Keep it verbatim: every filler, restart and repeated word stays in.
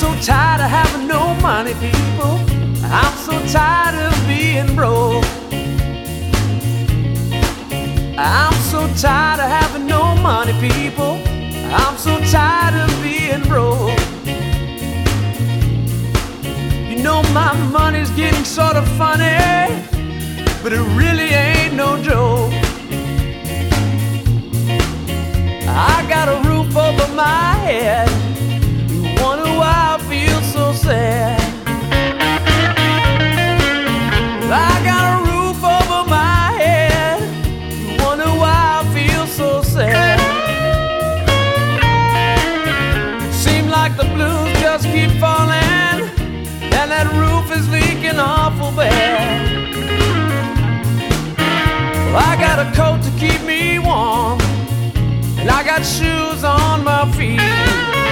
so tired of having no money, people. I'm so tired of being broke. I'm so tired of having no money, people. I'm so tired of being broke. You know my money's getting sort of funny, but it really ain't no joke. I got a roof over my head. You wonder why I feel so sad. I got a roof over my head. You wonder why I feel so sad. Seems like the blues just keep falling, and that roof is leaking awful bad. Well, I got a coat to keep me warm, and I got shoes on my feet.